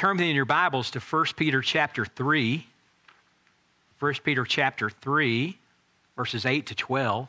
Turn in your Bibles to 1 Peter chapter 3. 1 Peter chapter 3, verses 8 to 12.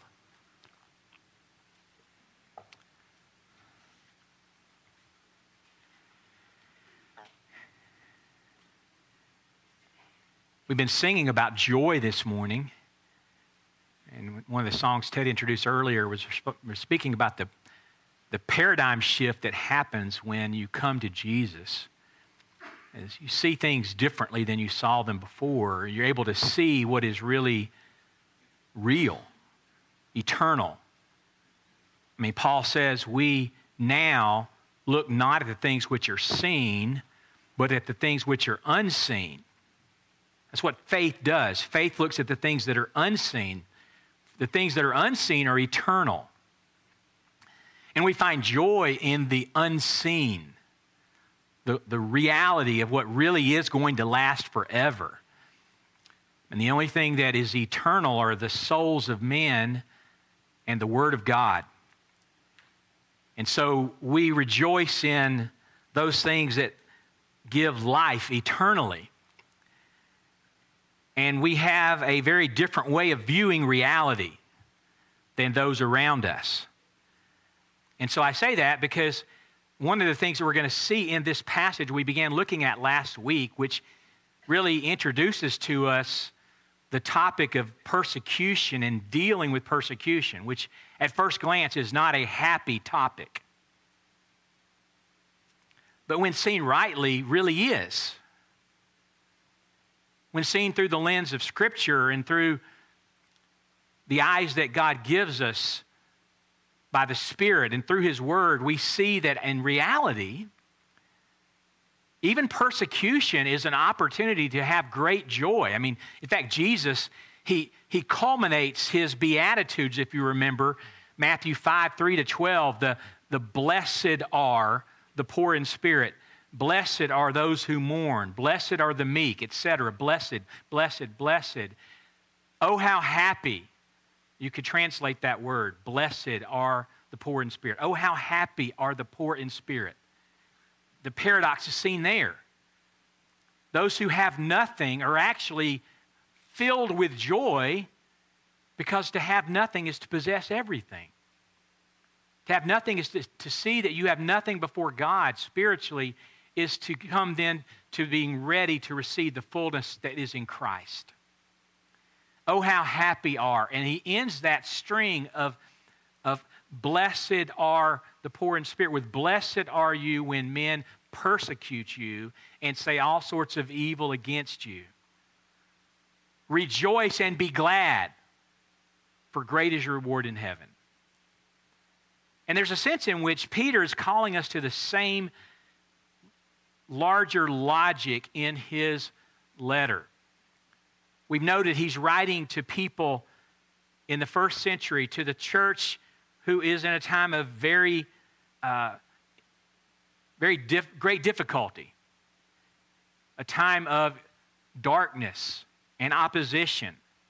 We've been singing about joy this morning. And one of the songs Ted introduced earlier was speaking about the paradigm shift that happens when you come to Jesus. As you see things differently than you saw them before, you're able to see what is really real, eternal. I mean, Paul says we now look not at the things which are seen, but at the things which are unseen. That's what faith does. Faith looks at the things that are unseen. The things that are unseen are eternal. And we find joy in the unseen, the reality of what really is going to last forever. And the only thing that is eternal are the souls of men and the Word of God. And so we rejoice in those things that give life eternally. And we have a very different way of viewing reality than those around us. And so I say that because one of the things that we're going to see in this passage we began looking at last week, which really introduces to us the topic of persecution and dealing with persecution, which at first glance is not a happy topic. But when seen rightly, really is. When seen through the lens of Scripture and through the eyes that God gives us by the Spirit and through His Word, we see that in reality, even persecution is an opportunity to have great joy. I mean, in fact, Jesus, He culminates His Beatitudes, if you remember, Matthew 5, 3 to 12, the blessed are the poor in spirit. Blessed are those who mourn. Blessed are the meek, etc. Blessed, blessed, blessed. Oh, how happy. You could translate that word. Blessed are the poor in spirit. Oh, how happy are the poor in spirit. The paradox is seen there. Those who have nothing are actually filled with joy because to have nothing is to possess everything. To have nothing is to see that you have nothing before God spiritually is to come then to being ready to receive the fullness that is in Christ. Oh, how happy are. And he ends that string of blessed are the poor in spirit with blessed are you when men persecute you and say all sorts of evil against you. Rejoice and be glad, for great is your reward in heaven. And there's a sense in which Peter is calling us to the same larger logic in his letter. We've noted he's writing to people in the first century, to the church who is in a time of great difficulty, a time of darkness and opposition.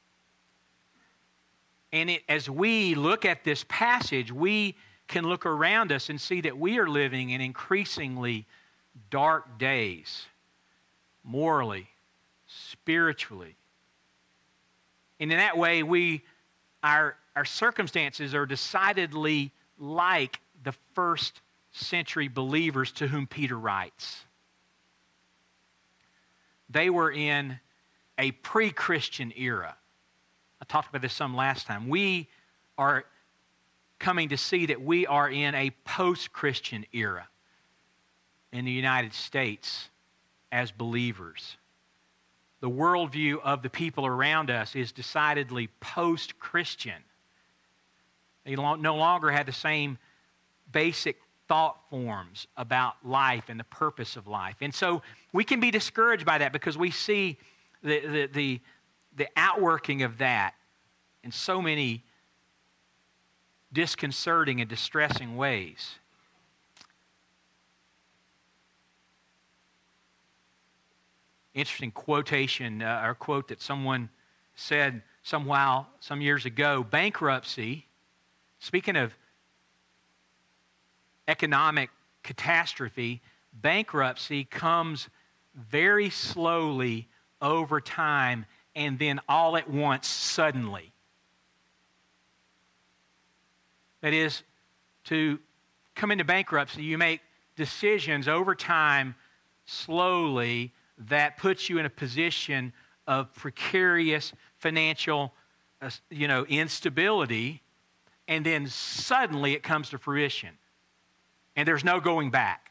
And as we look at this passage, we can look around us and see that we are living in increasingly dark days, morally, spiritually. And in that way, our circumstances are decidedly like the first century believers to whom Peter writes. They were in a pre-Christian era. I talked about this some last time. We are coming to see that we are in a post-Christian era in the United States as believers. The worldview of the people around us is decidedly post-Christian. They no longer have the same basic thought forms about life and the purpose of life. And so we can be discouraged by that because we see the outworking of that in so many disconcerting and distressing ways. Interesting quotation, or quote that someone said some years ago. Bankruptcy, speaking of economic catastrophe, bankruptcy comes very slowly over time, and then all at once, suddenly. That is, to come into bankruptcy, you make decisions over time, slowly, that puts you in a position of precarious financial instability, and then suddenly it comes to fruition. And there's no going back.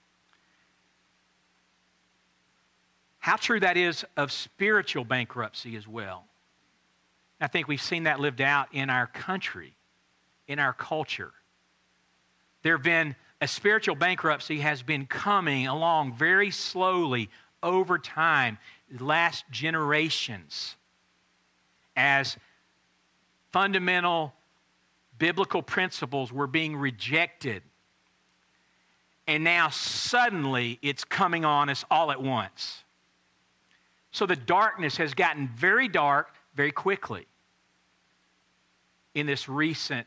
How true that is of spiritual bankruptcy as well. I think we've seen that lived out in our country, in our culture. There have been, a spiritual bankruptcy has been coming along very slowly over time, the last generations, as fundamental biblical principles were being rejected. And now suddenly it's coming on us all at once. So the darkness has gotten very dark very quickly in these recent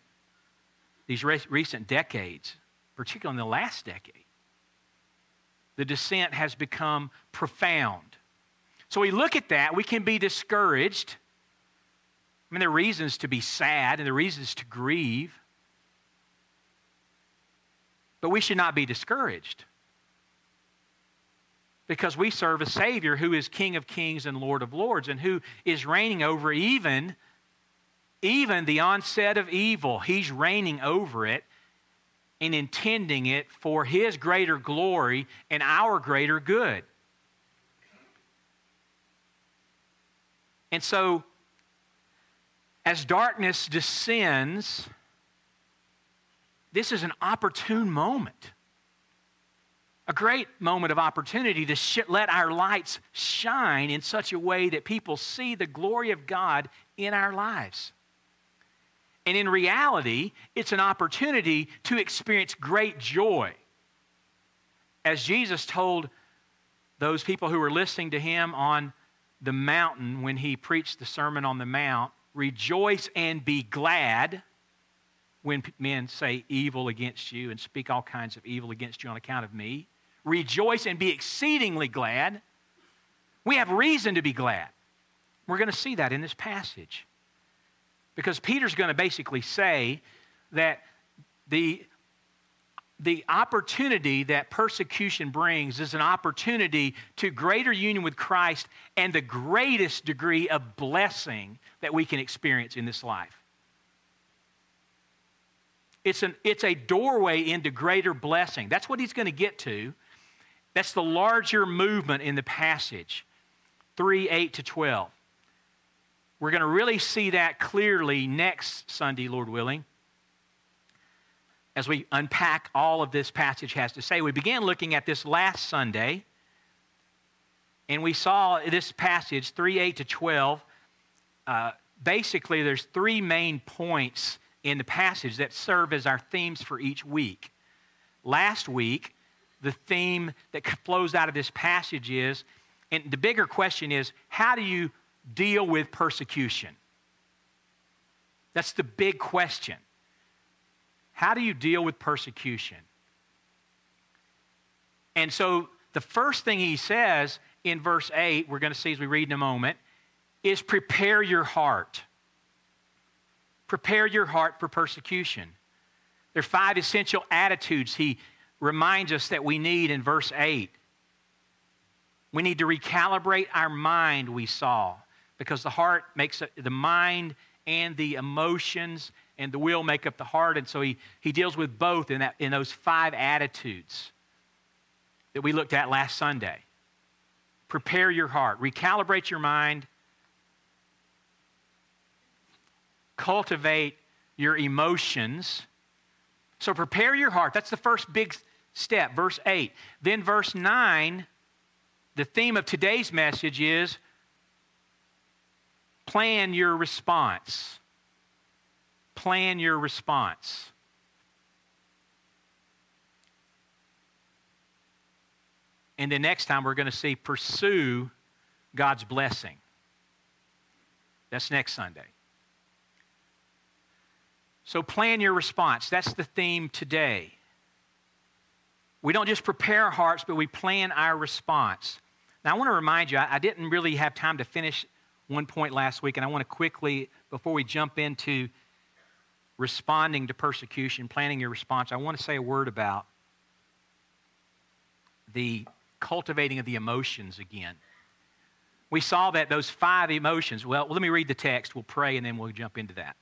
decades, particularly in the last decade. The descent has become profound. So we look at that, we can be discouraged. I mean, there are reasons to be sad and there are reasons to grieve. But we should not be discouraged, because we serve a Savior who is King of kings and Lord of lords, and who is reigning over even the onset of evil. He's reigning over it and intending it for His greater glory and our greater good. And so, as darkness descends, this is an opportune moment. A great moment of opportunity to let our lights shine in such a way that people see the glory of God in our lives. And in reality, it's an opportunity to experience great joy. As Jesus told those people who were listening to Him on the mountain when He preached the Sermon on the Mount, rejoice and be glad when men say evil against you and speak all kinds of evil against you on account of me. Rejoice and be exceedingly glad. We have reason to be glad. We're going to see that in this passage. Because Peter's going to basically say that the opportunity that persecution brings is an opportunity to greater union with Christ and the greatest degree of blessing that we can experience in this life. It's a doorway into greater blessing. That's what he's going to get to. That's the larger movement in the passage, 3:8-12. We're going to really see that clearly next Sunday, Lord willing, as we unpack all of this passage has to say. We began looking at this last Sunday, and we saw this passage, 3:8-12. Basically, there's three main points in the passage that serve as our themes for each week. Last week, the theme that flows out of this passage is, and the bigger question is, how do you deal with persecution? That's the big question. How do you deal with persecution? And so the first thing he says in verse 8, we're going to see as we read in a moment, is prepare your heart. Prepare your heart for persecution. There are 5 essential attitudes he reminds us that we need in verse 8. We need to recalibrate our mind, we saw, because the heart makes the mind and the emotions and the will make up the heart, and so he deals with both in those 5 attitudes that we looked at last Sunday. Prepare your heart, recalibrate your mind, cultivate your emotions. So prepare your heart. That's the first big step, verse 8. Then verse 9, the theme of today's message is plan your response. Plan your response. And then next time we're going to see pursue God's blessing. That's next Sunday. So plan your response. That's the theme today. We don't just prepare our hearts, but we plan our response. Now, I want to remind you, I didn't really have time to finish one point last week, and I want to quickly, before we jump into responding to persecution, planning your response, I want to say a word about the cultivating of the emotions again. We saw that those 5 emotions, well, let me read the text, we'll pray, and then we'll jump into that.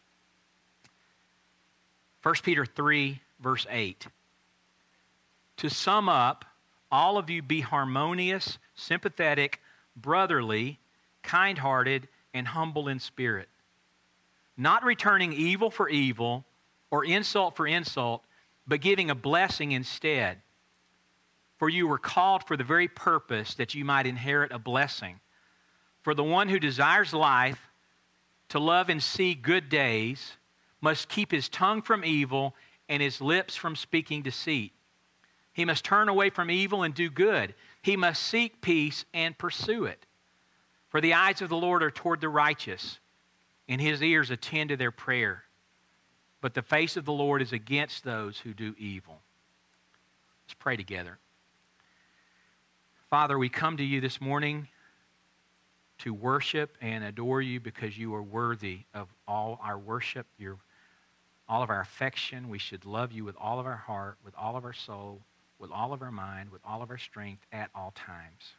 1 Peter 3, verse 8. To sum up, all of you be harmonious, sympathetic, brotherly, kind-hearted, and humble in spirit, not returning evil for evil or insult for insult, but giving a blessing instead. For you were called for the very purpose that you might inherit a blessing. For the one who desires life, to love and see good days, must keep his tongue from evil and his lips from speaking deceit. He must turn away from evil and do good. He must seek peace and pursue it. For the eyes of the Lord are toward the righteous, and his ears attend to their prayer. But the face of the Lord is against those who do evil. Let's pray together. Father, we come to you this morning to worship and adore you because you are worthy of all our worship, all of our affection. We should love you with all of our heart, with all of our soul, with all of our mind, with all of our strength at all times.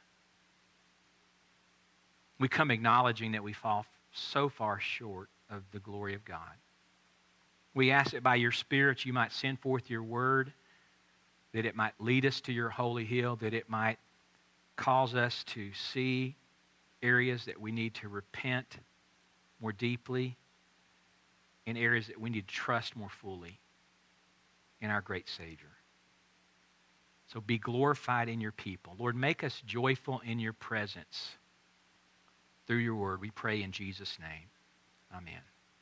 We come acknowledging that we fall so far short of the glory of God. We ask that by your Spirit you might send forth your word, that it might lead us to your holy hill, that it might cause us to see areas that we need to repent more deeply, in areas that we need to trust more fully in our great Savior. So be glorified in your people. Lord, make us joyful in your presence through your word. We pray in Jesus' name. Amen.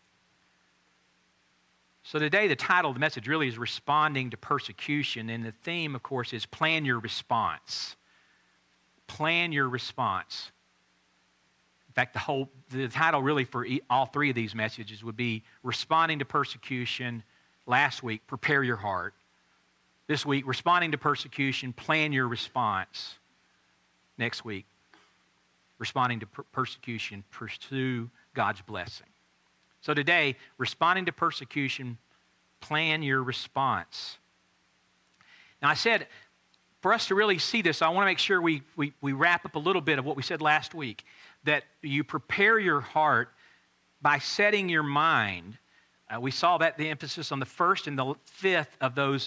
So today the title of the message really is Responding to Persecution, and the theme, of course, is Plan Your Response. Plan your response. In fact, the title really for all 3 of these messages would be Responding to Persecution. Last week, Prepare Your Heart. This week, Responding to Persecution, Plan Your Response. Next week, Responding to Persecution, Pursue God's Blessing. So today, Responding to Persecution, Plan Your Response. Now I said, for us to really see this, I want to make sure we wrap up a little bit of what we said last week, that you prepare your heart by setting your mind. We saw that the emphasis on the first and the 5th of those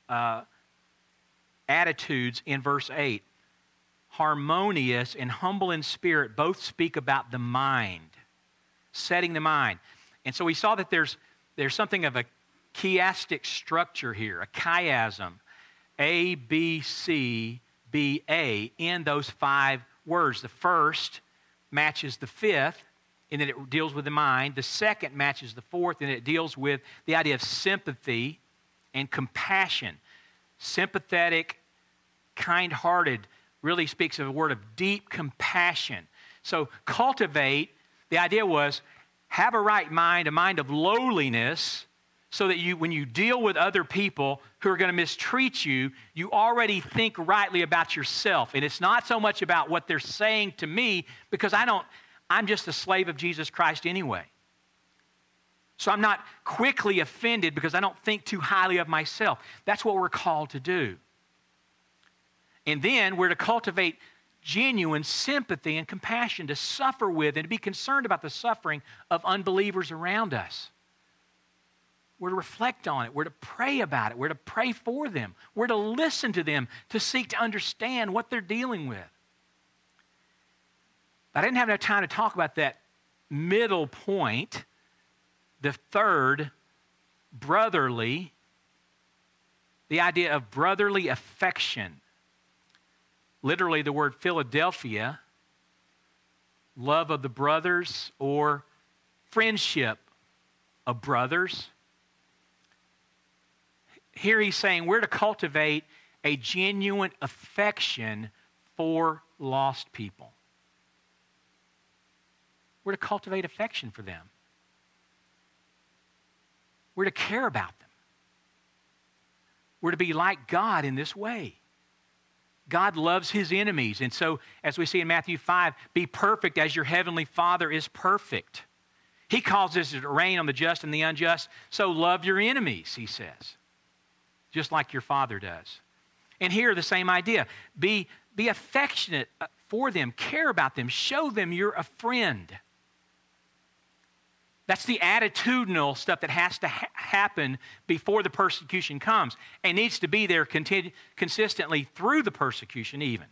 attitudes in verse 8. Harmonious and humble in spirit both speak about the mind, setting the mind. And so we saw that there's something of a chiastic structure here, a chiasm. A, B, C, B, A, in those 5 words. The first matches the 5th, and then it deals with the mind. The second matches the 4th, and it deals with the idea of sympathy and compassion. Sympathetic, kind-hearted really speaks of a word of deep compassion. So cultivate, the idea was, have a right mind, a mind of lowliness, so that when you deal with other people who are going to mistreat you, you already think rightly about yourself. And it's not so much about what they're saying to me, because I'm just a slave of Jesus Christ anyway. So I'm not quickly offended because I don't think too highly of myself. That's what we're called to do. And then we're to cultivate genuine sympathy and compassion, to suffer with and to be concerned about the suffering of unbelievers around us. We're to reflect on it. We're to pray about it. We're to pray for them. We're to listen to them, to seek to understand what they're dealing with. I didn't have enough time to talk about that middle point, the third, brotherly, the idea of brotherly affection. Literally, the word Philadelphia, love of the brothers, or friendship of brothers. Here he's saying we're to cultivate a genuine affection for lost people. We're to cultivate affection for them. We're to care about them. We're to be like God in this way. God loves his enemies. And so, as we see in Matthew 5, be perfect as your heavenly Father is perfect. He causes it to rain on the just and the unjust. So love your enemies, he says, just like your Father does. And here, the same idea. Be affectionate for them. Care about them. Show them you're a friend. That's the attitudinal stuff that has to happen before the persecution comes and needs to be there consistently through the persecution even.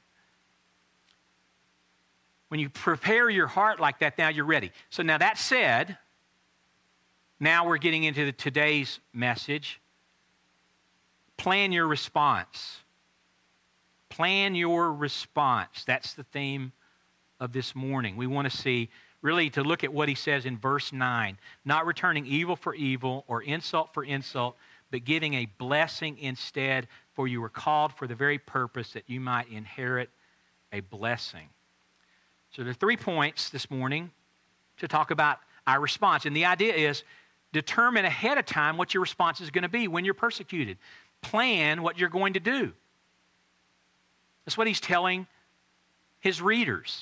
When you prepare your heart like that, now you're ready. So now that said, now we're getting into today's message. Plan your response. Plan your response. That's the theme of this morning. We want to see, really to look at what he says in verse 9. Not returning evil for evil or insult for insult, but giving a blessing instead, for you were called for the very purpose that you might inherit a blessing. So there are 3 points this morning to talk about our response. And the idea is determine ahead of time what your response is going to be when you're persecuted. Plan what you're going to do. That's what he's telling his readers.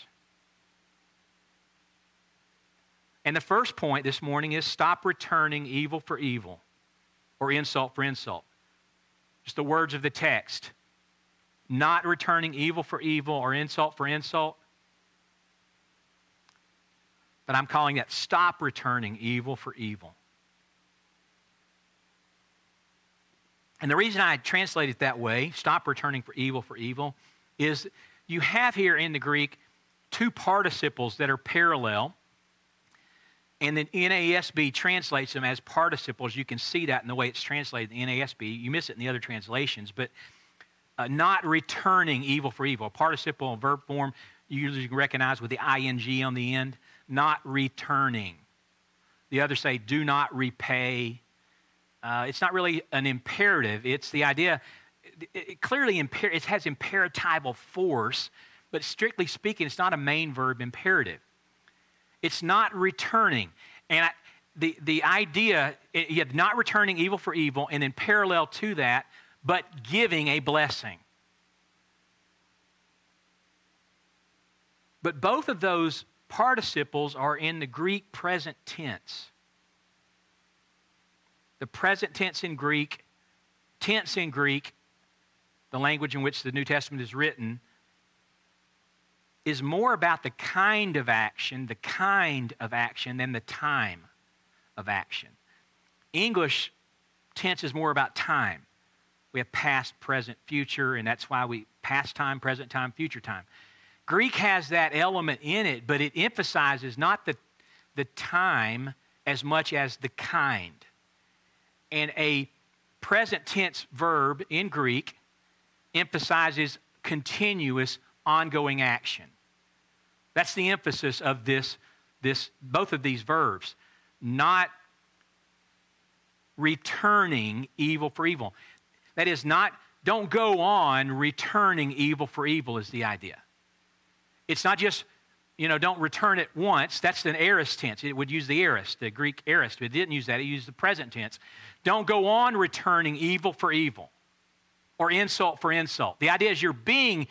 And the first point this morning is stop returning evil for evil or insult for insult. Just the words of the text. Not returning evil for evil or insult for insult. But I'm calling that stop returning evil for evil. And the reason I translate it that way, stop returning for evil, is you have here in the Greek 2 participles that are parallel. And then NASB translates them as participles. You can see that in the way it's translated in NASB. You miss it in the other translations. But not returning evil for evil. A participle in verb form you usually recognize with the ing on the end. Not returning. The others say do not repay. It's not really an imperative. It's the idea, it clearly it has imperatival force, but strictly speaking, it's not a main verb imperative. It's not returning. And the idea, you have not returning evil for evil, and then parallel to that, but giving a blessing. But both of those participles are in the Greek present tense. The present tense in Greek, the language in which the New Testament is written, is more about the kind of action than the time of action. English tense is more about time. We have past, present, future, and that's why we past time, present time, future time. Greek has that element in it, but it emphasizes not the time as much as the kind. And a present tense verb in Greek emphasizes continuous, ongoing action. That's the emphasis of both of these verbs. Not returning evil for evil. That is don't go on returning evil for evil is the idea. It's not just, don't return it once. That's an aorist tense. It would use the aorist, the Greek aorist. It didn't use that. It used the present tense. Don't go on returning evil for evil or insult for insult. The idea is you're being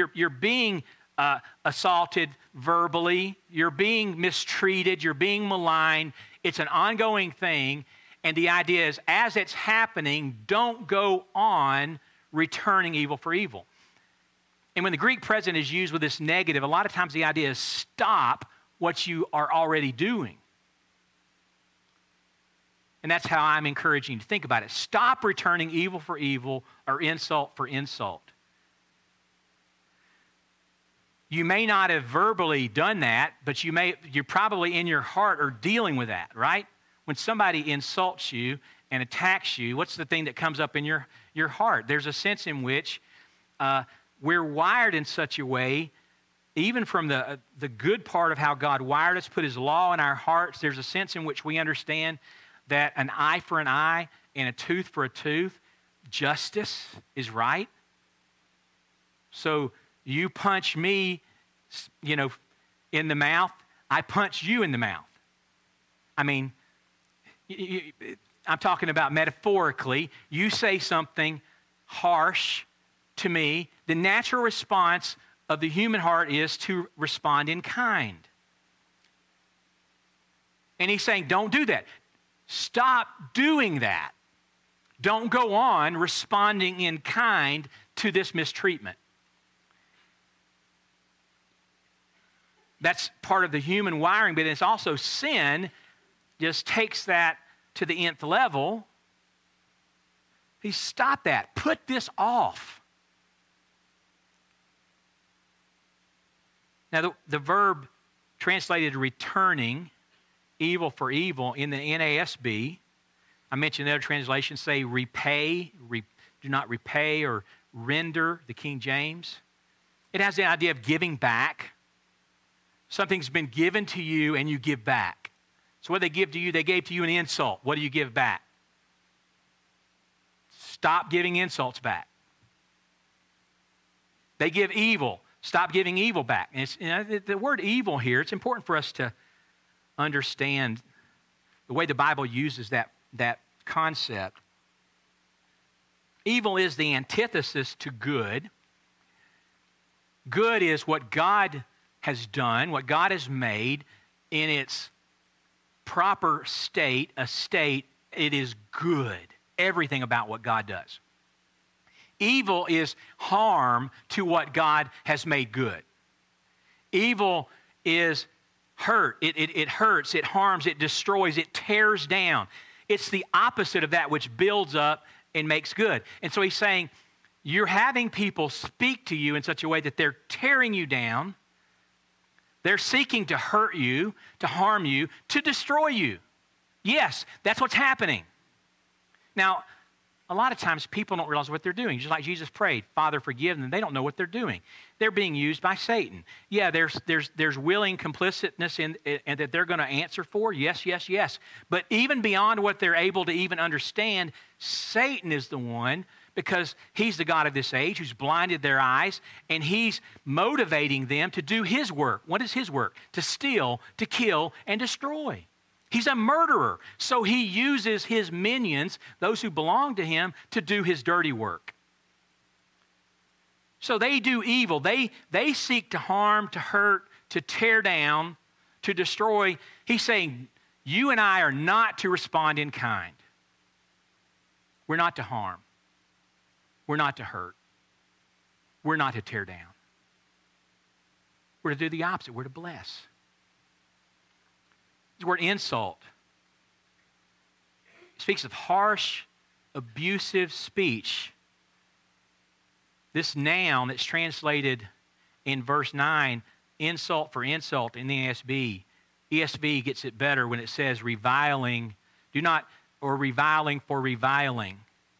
assaulted verbally. You're being mistreated. You're being maligned. It's an ongoing thing. And the idea is as it's happening, don't go on returning evil for evil. And when the Greek present is used with this negative, a lot of times the idea is stop what you are already doing. And that's how I'm encouraging you to think about it. Stop returning evil for evil or insult for insult. You may not have verbally done that, but you're probably in your heart are dealing with that, right? When somebody insults you and attacks you, what's the thing that comes up in your heart? There's a sense in which we're wired in such a way, even from the good part of how God wired us, put his law in our hearts, there's a sense in which we understand that an eye for an eye and a tooth for a tooth, justice is right. So you punch me, in the mouth, I punch you in the mouth. I mean, I'm talking about metaphorically. You say something harsh to me, the natural response of the human heart is to respond in kind. And he's saying, don't do that. Stop doing that. Don't go on responding in kind to this mistreatment. That's part of the human wiring, but it's also sin just takes that to the nth level. He stop that. Put this off. Now, the verb translated returning evil for evil in the NASB, I mentioned the other translations say repay, do not repay, or render, the King James. It has the idea of giving back. Something's been given to you and you give back. So what they give to you, they gave to you an insult. What do you give back? Stop giving insults back. They give evil. Stop giving evil back. And the word evil here, it's important for us to understand the way the Bible uses that concept. Evil is the antithesis to good. Good is what God has done, what God has made in its proper state, a state, it is good. Everything about what God does. Evil is harm to what God has made good. Evil is hurt. It hurts, it harms, it destroys, it tears down. It's the opposite of that which builds up and makes good. And so he's saying, you're having people speak to you in such a way that they're tearing you down. They're seeking to hurt you, to harm you, to destroy you. Yes, that's what's happening. Now, a lot of times people don't realize what they're doing. Just like Jesus prayed, Father, forgive them. They don't know what they're doing. They're being used by Satan. Yeah, there's willing complicitness and that they're going to answer for. Yes, yes, yes. But even beyond what they're able to even understand, Satan is the one, because he's the God of this age who's blinded their eyes, and he's motivating them to do his work. What is his work? To steal, to kill, and destroy. He's a murderer, so he uses his minions, those who belong to him, to do his dirty work. So they do evil. They seek to harm, to hurt, to tear down, to destroy. He's saying, you and I are not to respond in kind. We're not to harm. We're not to hurt. We're not to tear down. We're to do the opposite. We're to bless. The word insult speaks of harsh, abusive speech. This noun that's translated in verse 9, insult for insult in the ESV. ESV gets it better when it says reviling, or reviling for reviling.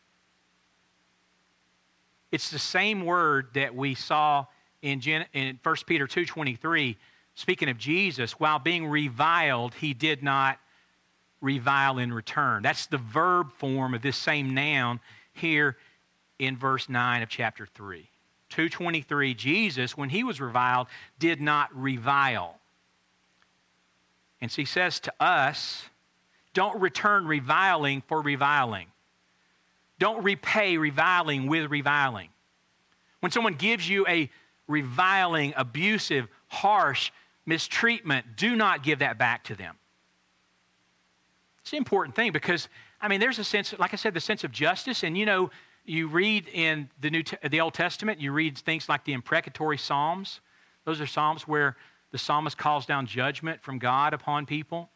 It's the same word that we saw in 1 Peter 2:23, speaking of Jesus. While being reviled, he did not revile in return. That's the verb form of this same noun here in verse 9 of chapter 3. 2:23, Jesus, when he was reviled, did not revile. And so he says to us, don't return reviling for reviling. Don't repay reviling with reviling. When someone gives you a reviling, abusive, harsh mistreatment, do not give that back to them. It's an important thing because, there's a sense, like I said, the sense of justice. And you read in the Old Testament, you read things like the imprecatory Psalms. Those are Psalms where the psalmist calls down judgment from God upon people.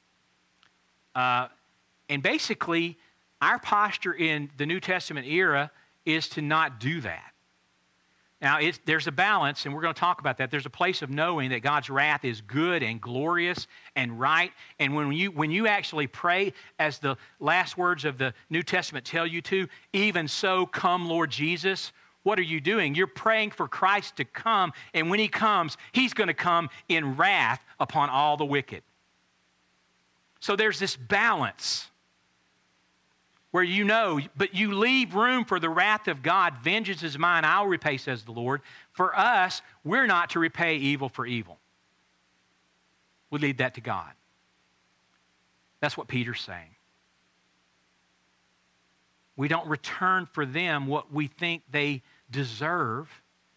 And basically, our posture in the New Testament era is to not do that. Now, there's a balance, and we're going to talk about that. There's a place of knowing that God's wrath is good and glorious and right. And when you actually pray, as the last words of the New Testament tell you to, even so, come, Lord Jesus, what are you doing? You're praying for Christ to come, and when he comes, he's going to come in wrath upon all the wicked. So there's this balance where but you leave room for the wrath of God. Vengeance is mine, I'll repay, says the Lord. For us, we're not to repay evil for evil. We leave that to God. That's what Peter's saying. We don't return for them what we think they deserve.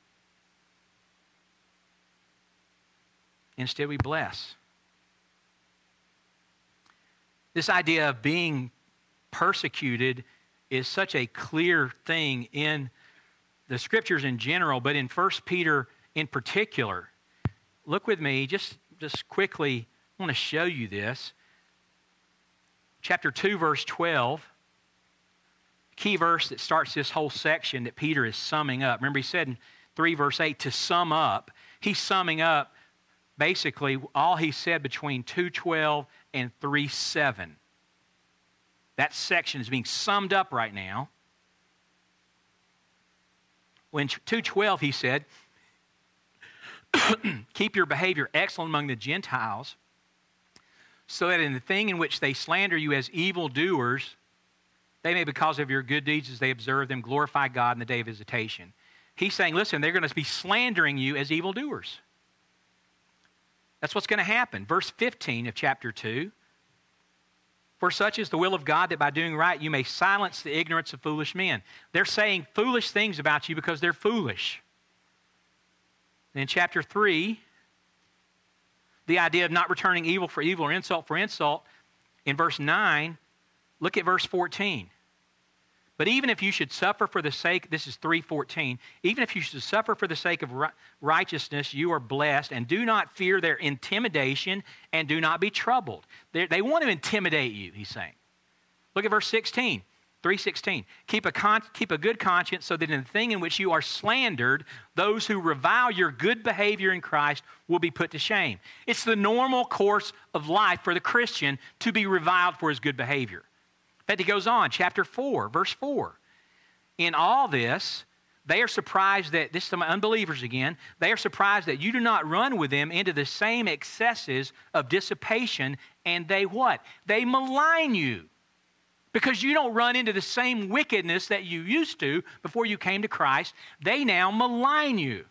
Instead, we bless. This idea of being persecuted is such a clear thing in the Scriptures in general, but in 1 Peter in particular. Look with me, just quickly, I want to show you this. Chapter 2, verse 12, key verse that starts this whole section that Peter is summing up. Remember, he said in 3, verse 8, to sum up. He's summing up basically all he said between 2:12 and 3:7. That section is being summed up right now. When 2:12 he said, keep your behavior excellent among the Gentiles, so that in the thing in which they slander you as evildoers, they may, because of your good deeds as they observe them, glorify God in the day of visitation. He's saying, listen, they're going to be slandering you as evildoers. That's what's going to happen. Verse 15 of chapter 2. For such is the will of God, that by doing right you may silence the ignorance of foolish men. They're saying foolish things about you because they're foolish. And in chapter 3, the idea of not returning evil for evil or insult for insult. In verse 9, look at verse 14. But even if you should suffer for the sake, this is 3:14, even if you should suffer for the sake of righteousness, you are blessed, and do not fear their intimidation, and do not be troubled. They want to intimidate you, he's saying. Look at verse 16, 3:16. Keep a good conscience, so that in the thing in which you are slandered, those who revile your good behavior in Christ will be put to shame. It's the normal course of life for the Christian to be reviled for his good behavior. In fact, he goes on, chapter 4, verse 4. In all this, they are surprised that, this is my unbelievers again, they are surprised that you do not run with them into the same excesses of dissipation, and they what? They malign you. Because you don't run into the same wickedness that you used to before you came to Christ, they now malign you.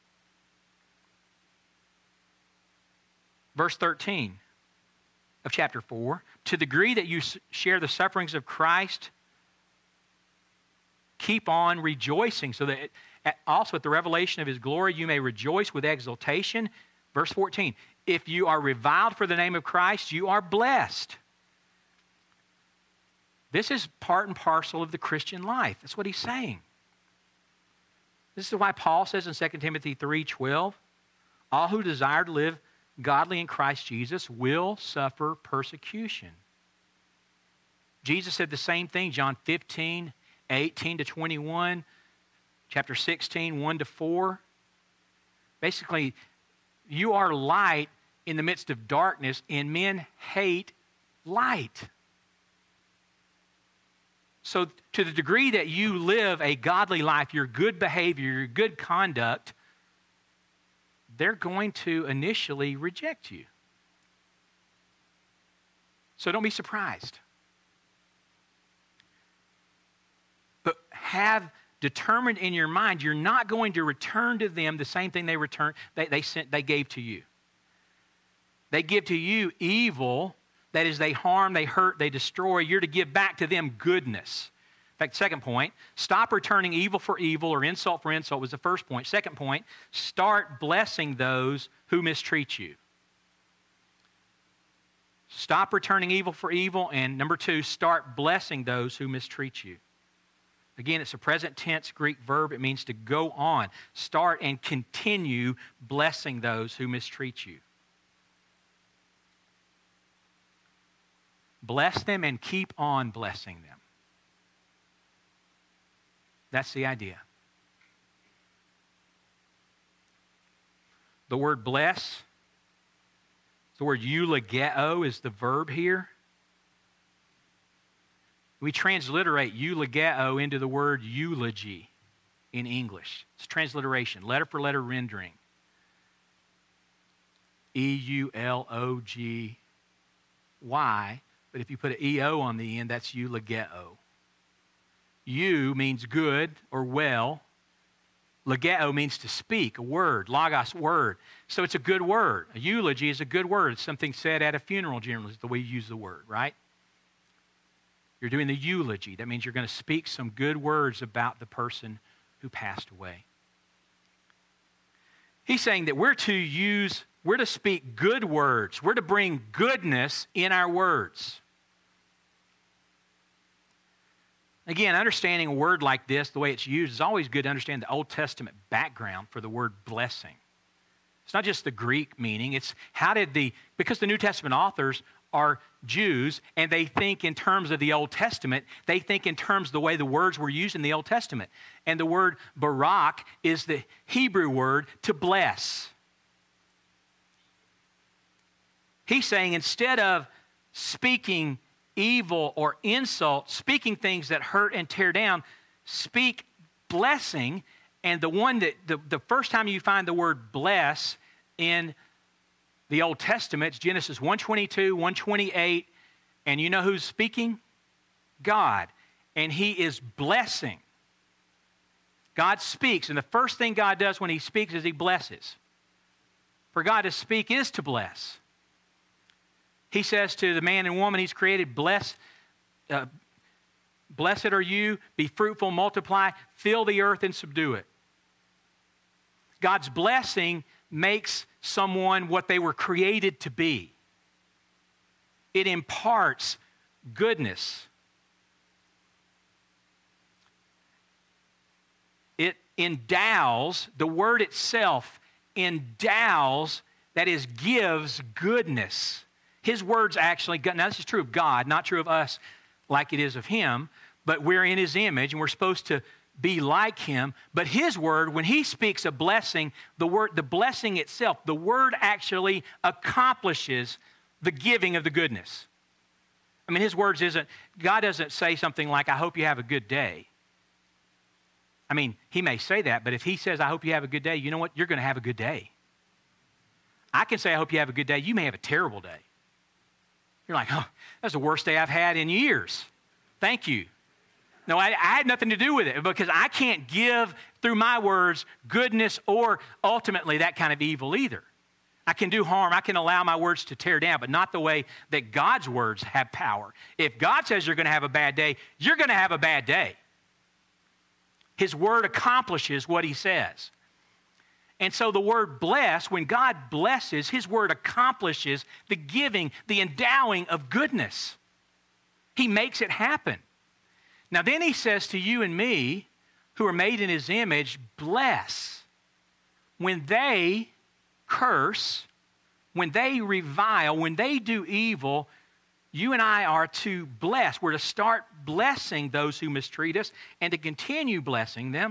Verse 13 of chapter 4, to the degree that you share the sufferings of Christ, keep on rejoicing, so that also at the revelation of his glory you may rejoice with exultation. Verse 14, if you are reviled for the name of Christ, you are blessed. This is part and parcel of the Christian life. That's what he's saying. This is why Paul says in 2 Timothy 3:12, all who desire to live godly in Christ Jesus will suffer persecution. Jesus said the same thing, John 15, 18 to 21, chapter 16, 1 to 4. Basically, you are light in the midst of darkness, and men hate light. So to the degree that you live a godly life, your good behavior, your good conduct, they're going to initially reject you. So don't be surprised. But have determined in your mind, you're not going to return to them the same thing they gave to you. They give to you evil, that is, they harm, they hurt, they destroy. You're to give back to them goodness. In fact, second point, stop returning evil for evil or insult for insult was the first point. Second point, start blessing those who mistreat you. Stop returning evil for evil, and number two, start blessing those who mistreat you. Again, it's a present tense Greek verb. It means to go on. Start and continue blessing those who mistreat you. Bless them and keep on blessing them. That's the idea. The word bless, the word eulogeo is the verb here. We transliterate eulogeo into the word eulogy in English. It's transliteration, letter for letter rendering. E-U-L-O-G-Y, but if you put an E-O on the end, that's eulogeo. Eu means good or well. Logeo means to speak, a word, logos, word. So it's a good word. A eulogy is a good word. It's something said at a funeral generally is the way you use the word, right? You're doing the eulogy. That means you're going to speak some good words about the person who passed away. He's saying that we're to speak good words. We're to bring goodness in our words. Again, understanding a word like this, the way it's used, is always good to understand the Old Testament background for the word blessing. It's not just the Greek meaning. It's because the New Testament authors are Jews and they think in terms of the Old Testament, they think in terms of the way the words were used in the Old Testament. And the word barak is the Hebrew word to bless. He's saying instead of speaking evil or insult, speaking things that hurt and tear down, speak blessing. And the first time you find the word bless in the Old Testament, it's Genesis 1:22, 1:28, and you know who's speaking? God. And he is blessing. God speaks, and the first thing God does when he speaks is he blesses. For God to speak is to bless. He says to the man and woman he's created, blessed are you, be fruitful, multiply, fill the earth and subdue it. God's blessing makes someone what they were created to be. It imparts goodness. It endows, the word itself endows, that is, gives goodness. His words actually, now this is true of God, not true of us like it is of him, but we're in his image and we're supposed to be like him. But his word, when he speaks a blessing, the blessing itself, the word actually accomplishes the giving of the goodness. I mean, his words God doesn't say something like, I hope you have a good day. I mean, he may say that, but if he says, I hope you have a good day, you know what? You're going to have a good day. I can say, I hope you have a good day. You may have a terrible day. You're like, oh, that's the worst day I've had in years. Thank you. No, I had nothing to do with it because I can't give through my words goodness or ultimately that kind of evil either. I can do harm. I can allow my words to tear down, but not the way that God's words have power. If God says you're going to have a bad day, you're going to have a bad day. His word accomplishes what he says. And so the word bless, when God blesses, his word accomplishes the giving, the endowing of goodness. He makes it happen. Now then he says to you and me, who are made in his image, bless. When they curse, when they revile, when they do evil, you and I are to bless. We're to start blessing those who mistreat us and to continue blessing them.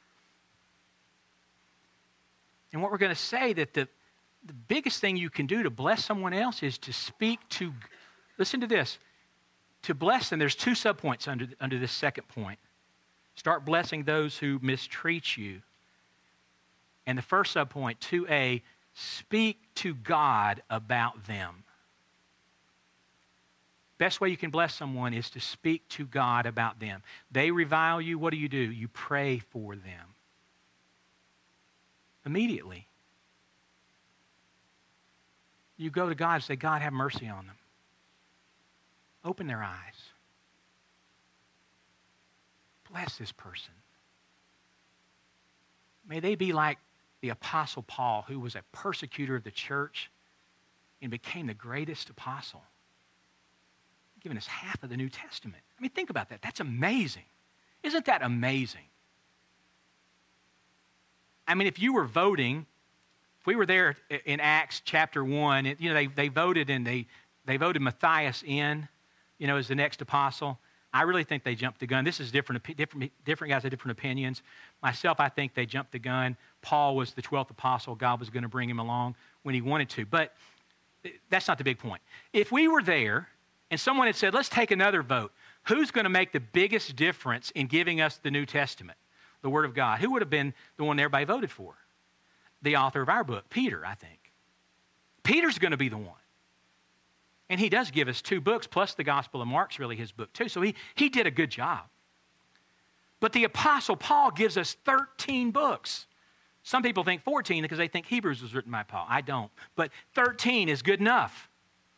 And what we're going to say that the biggest thing you can do to bless someone else is to speak to, listen to this, to bless them. There's two subpoints under this second point. Start blessing those who mistreat you. And the first subpoint, 2A, speak to God about them. Best way you can bless someone is to speak to God about them. They revile you, what do? You pray for them. Immediately. You go to God and say, God, have mercy on them. Open their eyes. Bless this person. May they be like the Apostle Paul, who was a persecutor of the church and became the greatest apostle, giving us half of the New Testament. I mean, think about that. That's amazing. Isn't that amazing? I mean, if you were voting, if we were there in Acts chapter 1, they voted and they voted Matthias in, as the next apostle. I really think they jumped the gun. This is different guys have different opinions. Myself, I think they jumped the gun. Paul was the 12th apostle. God was going to bring him along when he wanted to. But that's not the big point. If we were there and someone had said, let's take another vote, who's going to make the biggest difference in giving us the New Testament, the Word of God? Who would have been the one everybody voted for? The author of our book, Peter, I think. Peter's going to be the one. And he does give us 2 books, plus the Gospel of Mark's really his book too. So he did a good job. But the Apostle Paul gives us 13 books. Some people think 14 because they think Hebrews was written by Paul. I don't. But 13 is good enough.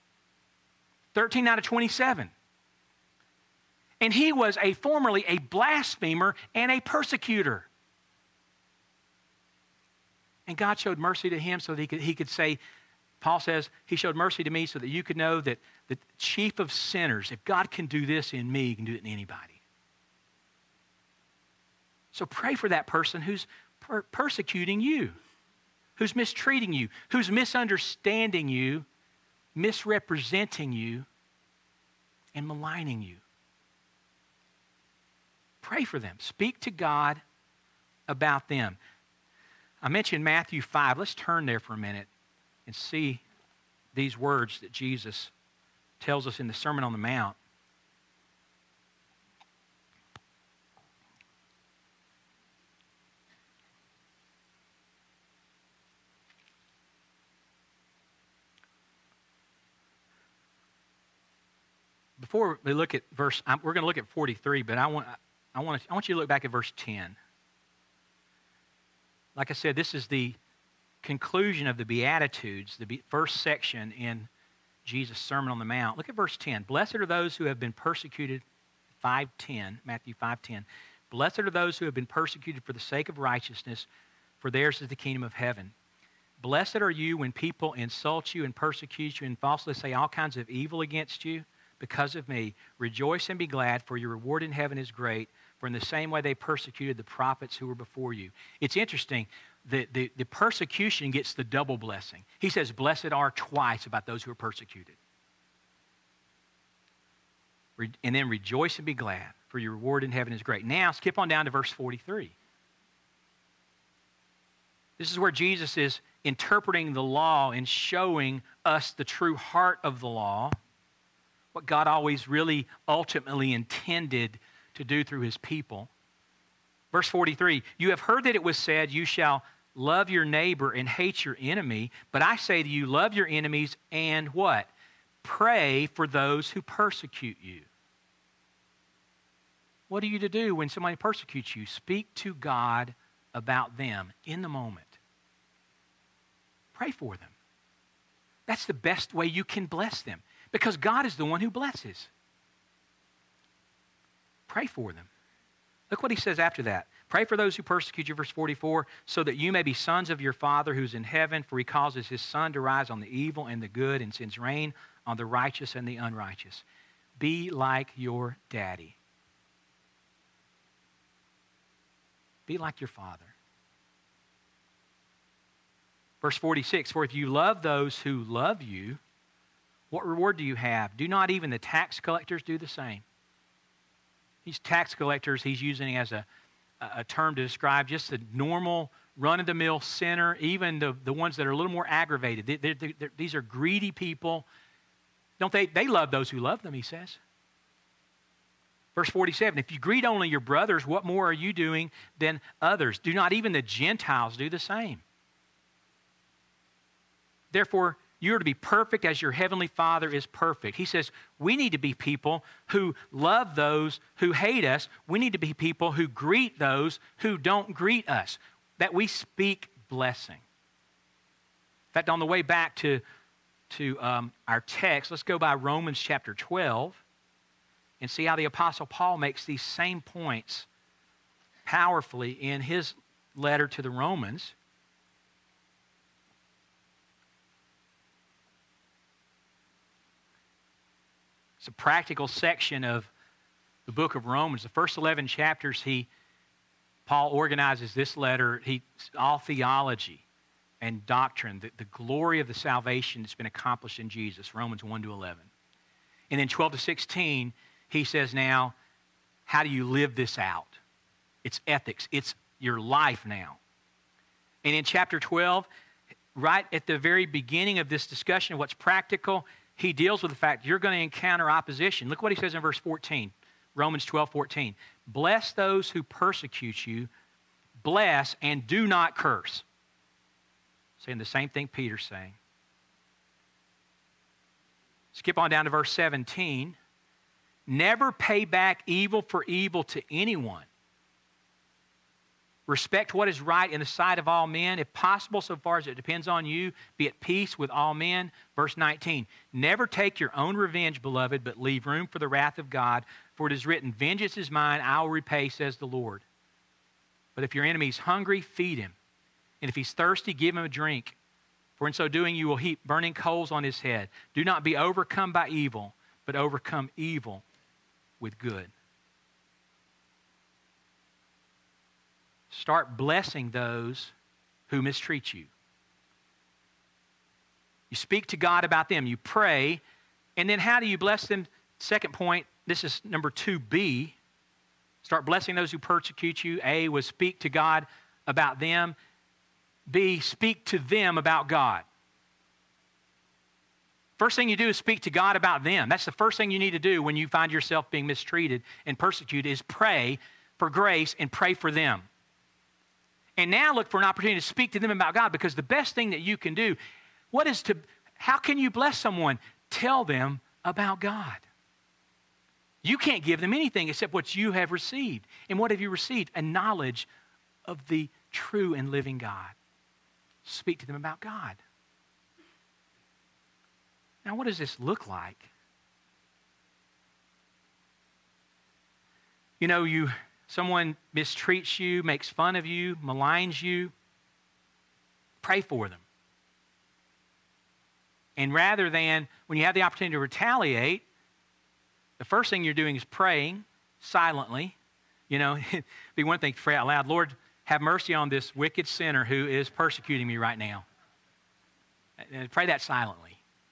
13 out of 27. And he was formerly a blasphemer and a persecutor. And God showed mercy to him so that he could say, Paul says, he showed mercy to me so that you could know that the chief of sinners, if God can do this in me, he can do it in anybody. So pray for that person who's persecuting you, who's mistreating you, who's misunderstanding you, misrepresenting you, and maligning you. Pray for them. Speak to God about them. I mentioned Matthew 5. Let's turn there for a minute and see these words that Jesus tells us in the Sermon on the Mount. Before we look at we're going to look at 43, but I want you to look back at verse 10. Like I said, this is the conclusion of the Beatitudes, the first section in Jesus' Sermon on the Mount. Look at verse 10. Blessed are those who have been persecuted, 5:10, Matthew 5:10. Blessed are those who have been persecuted for the sake of righteousness, for theirs is the kingdom of heaven. Blessed are you when people insult you and persecute you and falsely say all kinds of evil against you because of me. Rejoice and be glad, for your reward in heaven is great. For in the same way they persecuted the prophets who were before you. It's interesting, the persecution gets the double blessing. He says, blessed are twice about those who are persecuted. And then rejoice and be glad, for your reward in heaven is great. Now, skip on down to verse 43. This is where Jesus is interpreting the law and showing us the true heart of the law, what God always really ultimately intended to do through his people. Verse 43, you have heard that it was said, you shall love your neighbor and hate your enemy. But I say to you, love your enemies and what? Pray for those who persecute you. What are you to do when somebody persecutes you? Speak to God about them in the moment. Pray for them. That's the best way you can bless them, because God is the one who blesses. Pray for them. Look what he says after that. Pray for those who persecute you, verse 44, so that you may be sons of your Father who's in heaven, for he causes his sun to rise on the evil and the good and sends rain on the righteous and the unrighteous. Be like your daddy. Be like your Father. Verse 46, for if you love those who love you, what reward do you have? Do not even the tax collectors do the same? These tax collectors he's using as a term to describe just the normal run-of-the-mill sinner, even the ones that are a little more aggravated. These are greedy people. Don't they love those who love them, he says. Verse 47, if you greet only your brothers, what more are you doing than others? Do not even the Gentiles do the same? Therefore, you are to be perfect as your heavenly Father is perfect. He says we need to be people who love those who hate us. We need to be people who greet those who don't greet us, that we speak blessing. In fact, on the way back to our text, let's go by Romans chapter 12 and see how the Apostle Paul makes these same points powerfully in his letter to the Romans. It's a practical section of the book of Romans. The first 11 chapters, Paul organizes this letter, all theology and doctrine, the glory of the salvation that's been accomplished in Jesus, Romans 1 to 11. And then 12 to 16, he says now, how do you live this out? It's ethics. It's your life now. And in chapter 12, right at the very beginning of this discussion of what's practical, he deals with the fact you're going to encounter opposition. Look what he says in verse 14, Romans 12:14. Bless those who persecute you. Bless and do not curse. Saying the same thing Peter's saying. Skip on down to verse 17. Never pay back evil for evil to anyone. Respect what is right in the sight of all men. If possible, so far as it depends on you, be at peace with all men. Verse 19, never take your own revenge, beloved, but leave room for the wrath of God. For it is written, vengeance is mine, I will repay, says the Lord. But if your enemy is hungry, feed him. And if he's thirsty, give him a drink. For in so doing, you will heap burning coals on his head. Do not be overcome by evil, but overcome evil with good. Start blessing those who mistreat you. You speak to God about them. You pray. And then how do you bless them? Second point, this is number 2B. Start blessing those who persecute you. A was speak to God about them. B, speak to them about God. First thing you do is speak to God about them. That's the first thing you need to do when you find yourself being mistreated and persecuted is pray for grace and pray for them. And now look for an opportunity to speak to them about God, because the best thing that you can do, how can you bless someone? Tell them about God. You can't give them anything except what you have received. And what have you received? A knowledge of the true and living God. Speak to them about God. Now, what does this look like? You know, someone mistreats you, makes fun of you, maligns you. Pray for them. And rather than, when you have the opportunity to retaliate, the first thing you're doing is praying silently. You know, it'd be one thing to pray out loud, Lord, have mercy on this wicked sinner who is persecuting me right now. And pray that silently.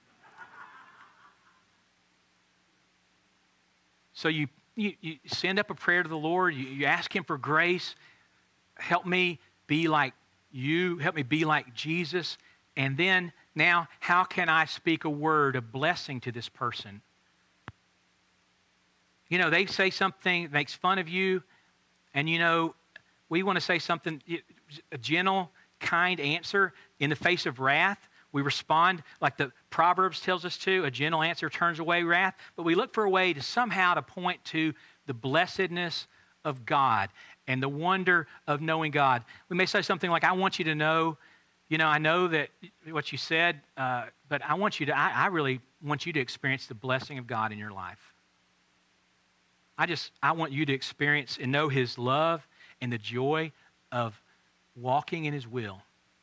So you send up a prayer to the Lord. You ask him for grace. Help me be like you. Help me be like Jesus. And then now, how can I speak a word of blessing to this person? You know, they say something that makes fun of you. And, you know, we want to say something, a gentle, kind answer in the face of wrath. We respond like the Proverbs tells us to. A gentle answer turns away wrath. But we look for a way to somehow to point to the blessedness of God and the wonder of knowing God. We may say something like, I want you to know, you know, I know that what you said, but I really want you to experience the blessing of God in your life. I want you to experience and know his love and the joy of walking in his will.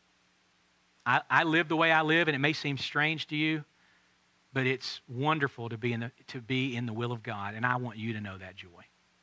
I live the way I live, and it may seem strange to you, but it's wonderful to be in the will of God, and I want you to know that joy.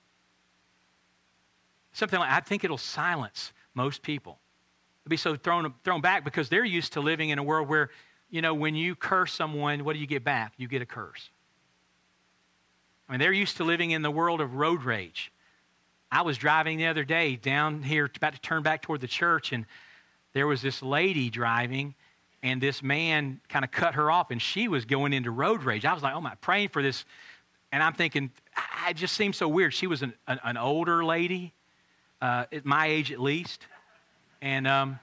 Something like, I think it'll silence most people. They'll be so thrown back because they're used to living in a world where, you know, when you curse someone, what do you get back? You get a curse. I mean, they're used to living in the world of road rage. I was driving the other day down here, about to turn back toward the church, and there was this lady driving, and this man kind of cut her off, and she was going into road rage. I was like, oh my, praying for this. And I'm thinking, it just seems so weird. She was an older lady, at my age at least. And I'm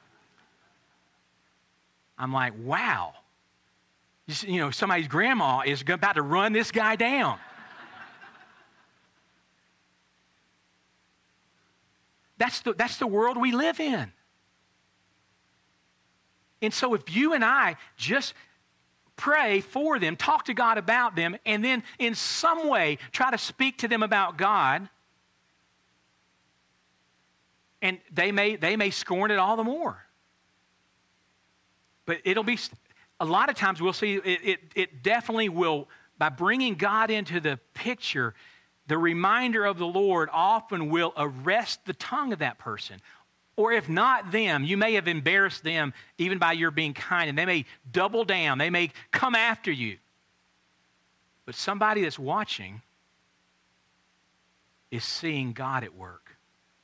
like, wow. You know, somebody's grandma is about to run this guy down. That's the world we live in. And so if you and I just pray for them, talk to God about them, and then in some way try to speak to them about God, and they may scorn it all the more. But it'll be, a lot of times we'll see, it definitely will, by bringing God into the picture, the reminder of the Lord often will arrest the tongue of that person. Or if not them, you may have embarrassed them even by your being kind, and they may double down. They may come after you. But somebody that's watching is seeing God at work.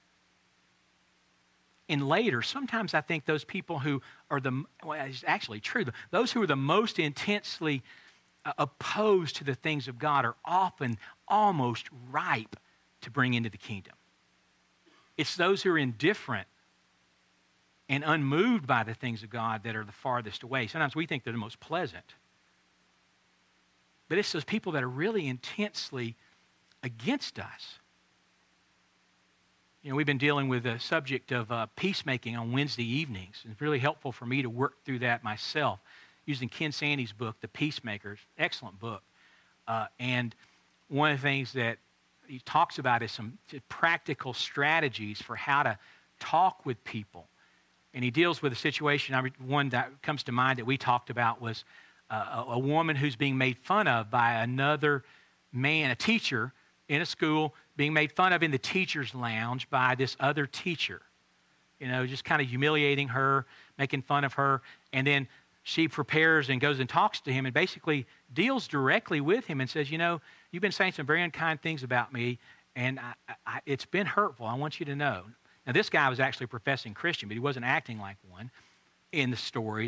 And later, sometimes I think those people who are it's actually true, those who are the most intensely opposed to the things of God are often almost ripe to bring into the kingdom. It's those who are indifferent and unmoved by the things of God that are the farthest away. Sometimes we think they're the most pleasant. But it's those people that are really intensely against us. You know, we've been dealing with the subject of peacemaking on Wednesday evenings. It's really helpful for me to work through that myself using Ken Sande's book, The Peacemakers. Excellent book. And one of the things that he talks about is some practical strategies for how to talk with people And he deals with a situation, one that comes to mind that we talked about was a woman who's being made fun of by another man, a teacher in a school, being made fun of in the teacher's lounge by this other teacher. Just kind of humiliating her, making fun of her. And then she prepares and goes and talks to him and basically deals directly with him and says, you've been saying some very unkind things about me, and it's been hurtful. I want you to know. Now, this guy was actually a professing Christian, but he wasn't acting like one in the story,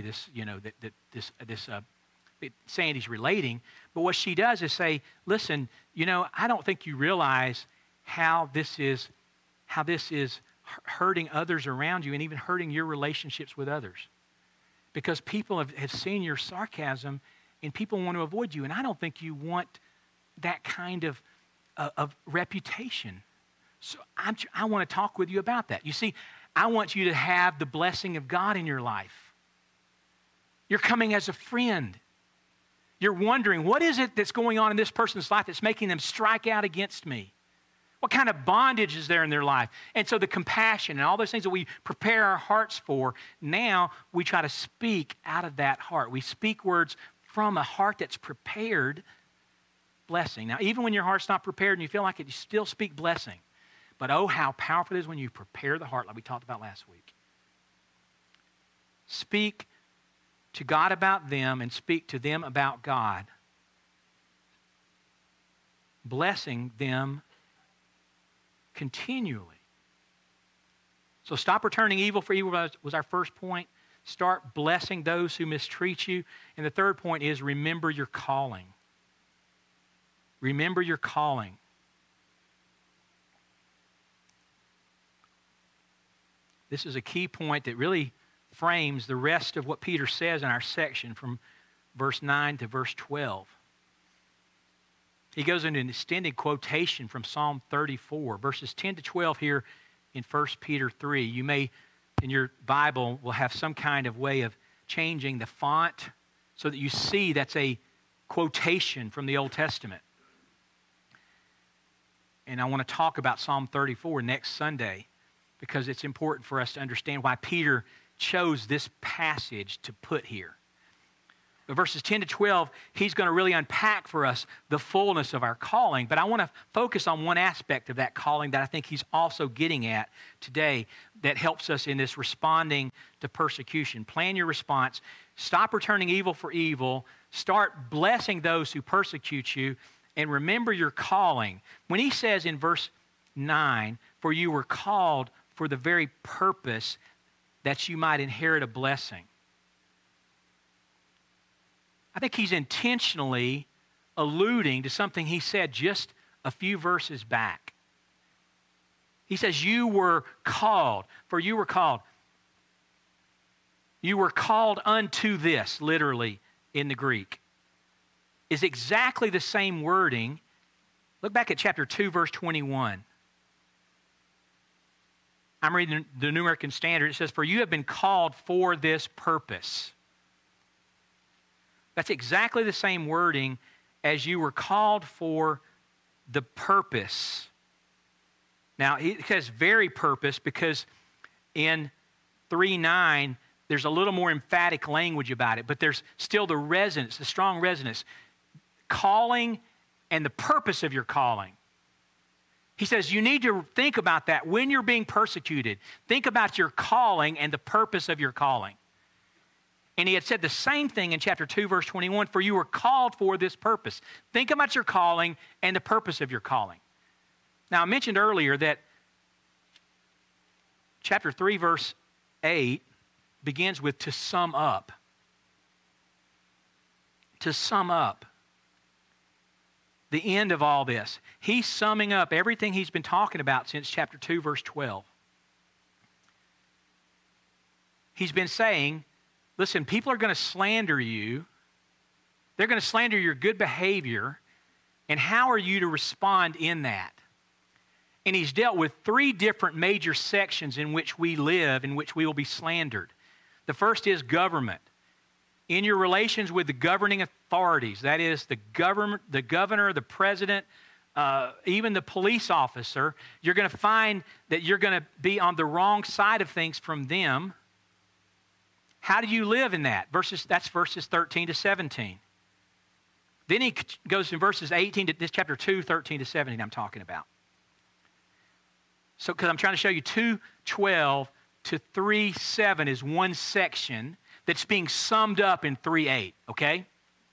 Sandy's relating. But what she does is say, listen, I don't think you realize how this is hurting others around you and even hurting your relationships with others. Because people have seen your sarcasm and people want to avoid you. And I don't think you want that kind of reputation. So I want to talk with you about that. You see, I want you to have the blessing of God in your life. You're coming as a friend. You're wondering, what is it that's going on in this person's life that's making them strike out against me? What kind of bondage is there in their life? And so the compassion and all those things that we prepare our hearts for, now we try to speak out of that heart. We speak words from a heart that's prepared, blessing. Now, even when your heart's not prepared and you feel like it, you still speak blessing. But oh, how powerful it is when you prepare the heart like we talked about last week. Speak to God about them and speak to them about God. Blessing them continually. So stop returning evil for evil was our first point. Start blessing those who mistreat you. And the third point is remember your calling. Remember your calling. This is a key point that really frames the rest of what Peter says in our section from verse 9 to verse 12. He goes into an extended quotation from Psalm 34, verses 10 to 12 here in 1 Peter 3. You may, in your Bible, will have some kind of way of changing the font so that you see that's a quotation from the Old Testament. And I want to talk about Psalm 34 next Sunday because it's important for us to understand why Peter chose this passage to put here. But verses 10 to 12, he's going to really unpack for us the fullness of our calling. But I want to focus on one aspect of that calling that I think he's also getting at today that helps us in this responding to persecution. Plan your response. Stop returning evil for evil. Start blessing those who persecute you. And remember your calling. When he says in verse 9, for you were called for the very purpose that you might inherit a blessing. I think he's intentionally alluding to something he said just a few verses back. He says, you were called, for you were called. You were called unto this, literally, in the Greek. Is exactly the same wording. Look back at chapter 2, verse 21. I'm reading the New American Standard. It says, for you have been called for this purpose. That's exactly the same wording as you were called for the purpose. Now, it says very purpose because in 3:9, there's a little more emphatic language about it, but there's still the resonance, the strong resonance. Calling and the purpose of your calling. He says you need to think about that when you're being persecuted. Think about your calling and the purpose of your calling. And he had said the same thing in chapter 2, verse 21, for you were called for this purpose. Think about your calling and the purpose of your calling. Now, I mentioned earlier that chapter 3, verse 8 begins with to sum up. To sum up the end of all this. He's summing up everything he's been talking about since chapter 2, verse 12. He's been saying, listen, people are going to slander you. They're going to slander your good behavior. And how are you to respond in that? And he's dealt with 3 different major sections in which we live, in which we will be slandered. The first is government. In your relations with the governing authorities, that is the governor, the president, even the police officer, you're going to find that you're going to be on the wrong side of things from them. How do you live in that? That's verses 13 to 17. Then he goes in verses 18 to this chapter 2, 13 to 17 I'm talking about. So, because I'm trying to show you 2:12 to 3:7 is one section that's being summed up in 3:8, okay?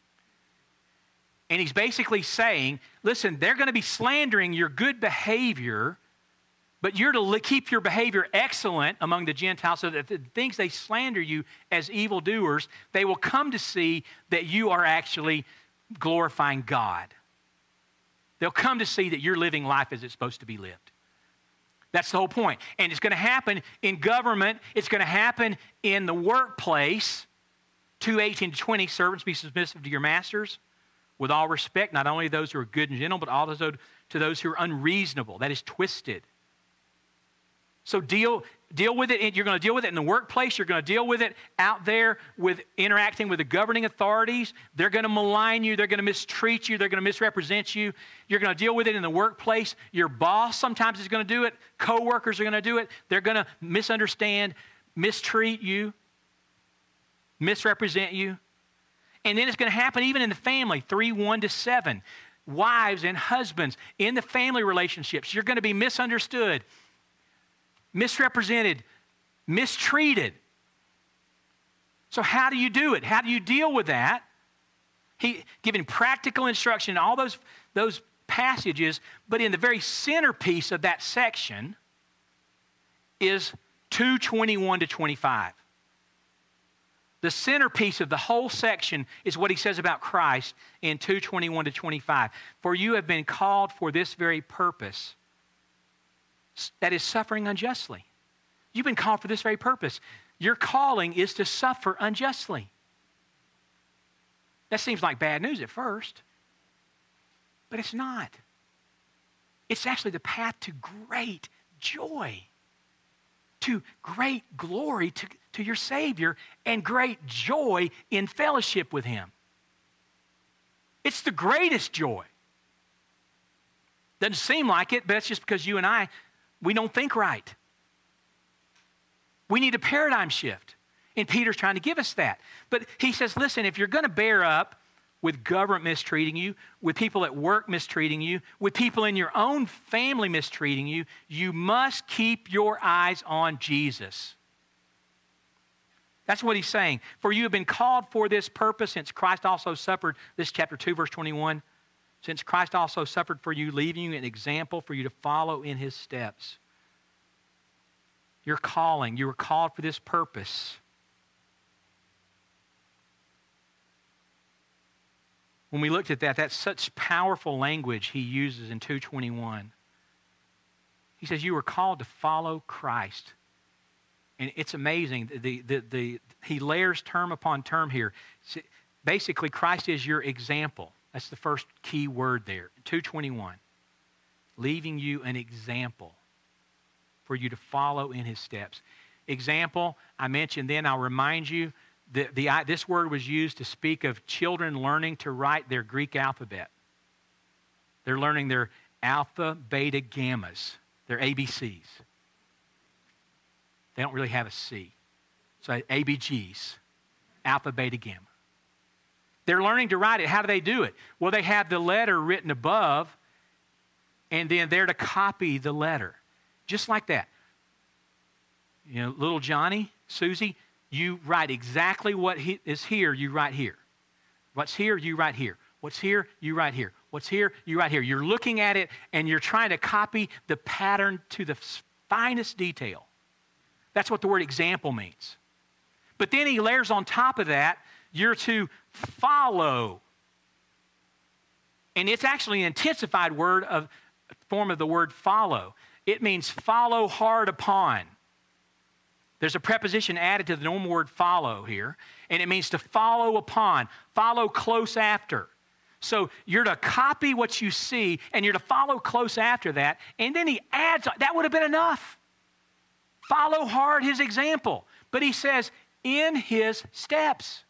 And he's basically saying, listen, they're going to be slandering your good behavior, but you're to keep your behavior excellent among the Gentiles so that the things they slander you as evildoers, they will come to see that you are actually glorifying God. They'll come to see that you're living life as it's supposed to be lived. That's the whole point. And it's going to happen in government. It's going to happen in the workplace. 2:18 to 20, servants, be submissive to your masters with all respect, not only those who are good and gentle, but also to those who are unreasonable, that is twisted. So deal with it. You're going to deal with it in the workplace. You're going to deal with it out there with interacting with the governing authorities. They're going to malign you. They're going to mistreat you. They're going to misrepresent you. You're going to deal with it in the workplace. Your boss sometimes is going to do it. Co-workers are going to do it. They're going to misunderstand, mistreat you, misrepresent you. And then it's going to happen even in the family, 3:1 to 7. Wives and husbands in the family relationships, you're going to be misunderstood, misrepresented, mistreated. So how do you do it? How do you deal with that? He giving practical instruction in all those passages, but in the very centerpiece of that section is 2:21 to 25. The centerpiece of the whole section is what he says about Christ in 2:21 to 25. For you have been called for this very purpose, that is suffering unjustly. You've been called for this very purpose. Your calling is to suffer unjustly. That seems like bad news at first, but it's not. It's actually the path to great joy, to great glory to your Savior, and great joy in fellowship with Him. It's the greatest joy. Doesn't seem like it, but that's just because you and we don't think right. We need a paradigm shift. And Peter's trying to give us that. But he says, listen, if you're going to bear up with government mistreating you, with people at work mistreating you, with people in your own family mistreating you, you must keep your eyes on Jesus. That's what he's saying. For you have been called for this purpose, since Christ also suffered, this chapter 2, verse 21, since Christ also suffered for you, leaving you an example for you to follow in his steps. Your calling, you were called for this purpose. When we looked at that, that's such powerful language he uses in 2:21. He says you were called to follow Christ. And it's amazing. He layers term upon term here. Basically, Christ is your example. That's the first key word there. 2:21. Leaving you an example for you to follow in his steps. Example, I mentioned then, I'll remind you, this word was used to speak of children learning to write their Greek alphabet. They're learning their alpha, beta, gammas, their ABCs. They don't really have a C. So ABGs, alpha, beta, gamma. They're learning to write it. How do they do it? Well, they have the letter written above, and then they're to copy the letter. Just like that. You know, little Johnny, Susie, you write exactly what is here, you write here. What's here, you write here. What's here, you write here. What's here, you write here. You're looking at it, and you're trying to copy the pattern to the finest detail. That's what the word example means. But then he layers on top of that, you're to follow. And it's actually an intensified form of the word follow. It means follow hard upon. There's a preposition added to the normal word follow here, and it means to follow upon, follow close after. So you're to copy what you see, and you're to follow close after that. And then he adds, that would have been enough. Follow hard his example. But he says, in his steps.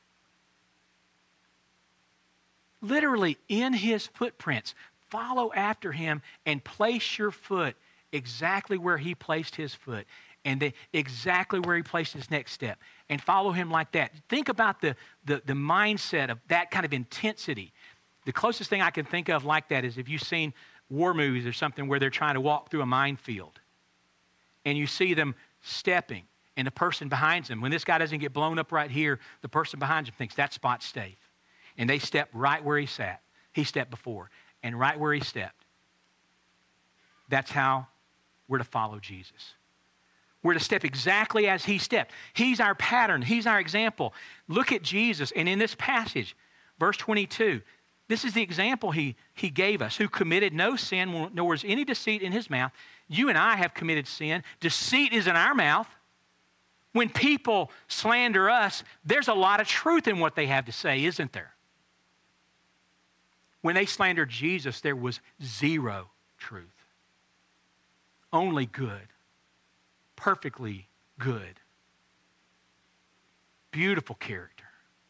Literally, in his footprints. Follow after him and place your foot exactly where he placed his foot, and exactly where he placed his next step. and follow him like that. Think about the mindset of that kind of intensity. The closest thing I can think of like that is if you've seen war movies or something where they're trying to walk through a minefield and you see them stepping and the person behind them, when this guy doesn't get blown up right here, the person behind him thinks that spot's safe. And they step right where he sat. He stepped before. And right where he stepped. That's how we're to follow Jesus. We're to step exactly as he stepped. He's our pattern. He's our example. Look at Jesus. And in this passage, verse 22, this is the example he gave us, who committed no sin, nor was any deceit in his mouth. You and I have committed sin. Deceit is in our mouth. When people slander us, there's a lot of truth in what they have to say, isn't there? When they slandered Jesus, there was zero truth. Only good. Perfectly good. Beautiful character.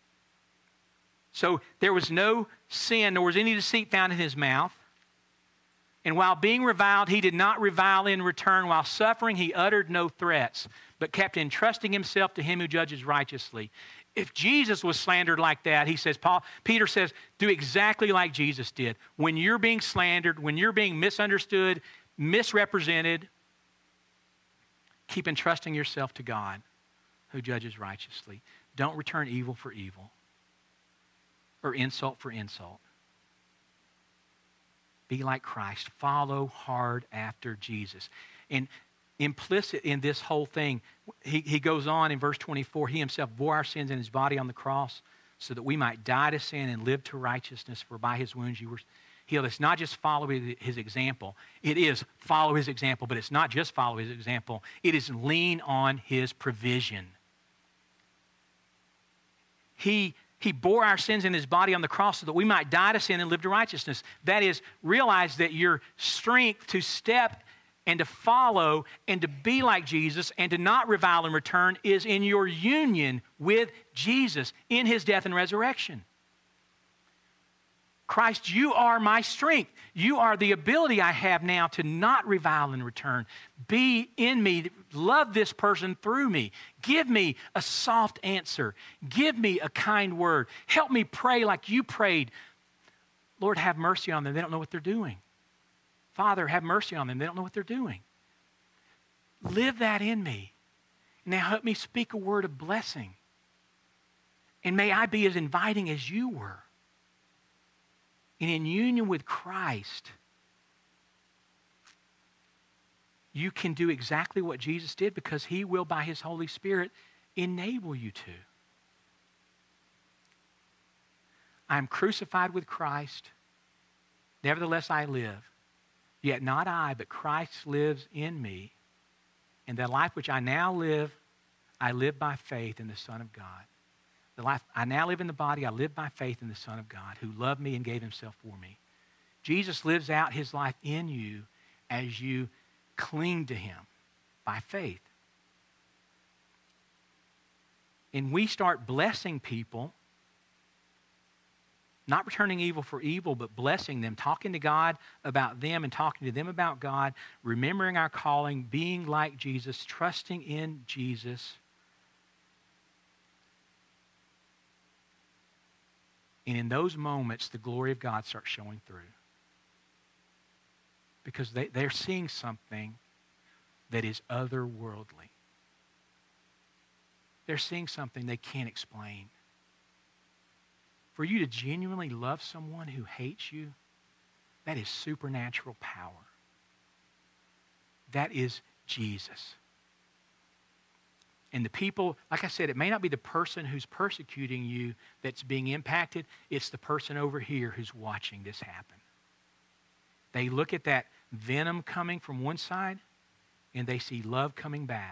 So there was no sin, nor was any deceit found in his mouth. And while being reviled, he did not revile in return. While suffering, he uttered no threats, but kept entrusting himself to him who judges righteously. If Jesus was slandered like that, Peter says, do exactly like Jesus did. When you're being slandered, when you're being misunderstood, misrepresented, keep entrusting yourself to God who judges righteously. Don't return evil for evil or insult for insult. Be like Christ. Follow hard after Jesus. And implicit in this whole thing, he goes on in verse 24, he himself bore our sins in his body on the cross so that we might die to sin and live to righteousness, for by his wounds you were healed. It's not just follow his example. It is follow his example, but it's not just follow his example. It is lean on his provision. He bore our sins in his body on the cross so that we might die to sin and live to righteousness. That is, realize that your strength to step and to follow and to be like Jesus and to not revile in return is in your union with Jesus in his death and resurrection. Christ, you are my strength. You are the ability I have now to not revile in return. Be in me. Love this person through me. Give me a soft answer. Give me a kind word. Help me pray like you prayed. Lord, have mercy on them. They don't know what they're doing. Father, have mercy on them. They don't know what they're doing. Live that in me. Now help me speak a word of blessing. And may I be as inviting as you were. And in union with Christ, you can do exactly what Jesus did because he will, by his Holy Spirit, enable you to. I am crucified with Christ. Nevertheless, I live. Yet not I, but Christ lives in me. And the life which I now live, I live by faith in the Son of God. The life I now live in the body, I live by faith in the Son of God, who loved me and gave himself for me. Jesus lives out his life in you as you cling to him by faith. And we start blessing people, not returning evil for evil, but blessing them, talking to God about them and talking to them about God, remembering our calling, being like Jesus, trusting in Jesus. And in those moments, the glory of God starts showing through. Because they're seeing something that is otherworldly. They're seeing something they can't explain. For you to genuinely love someone who hates you, that is supernatural power. That is Jesus. And the people, like I said, it may not be the person who's persecuting you that's being impacted. It's the person over here who's watching this happen. They look at that venom coming from one side and they see love coming back.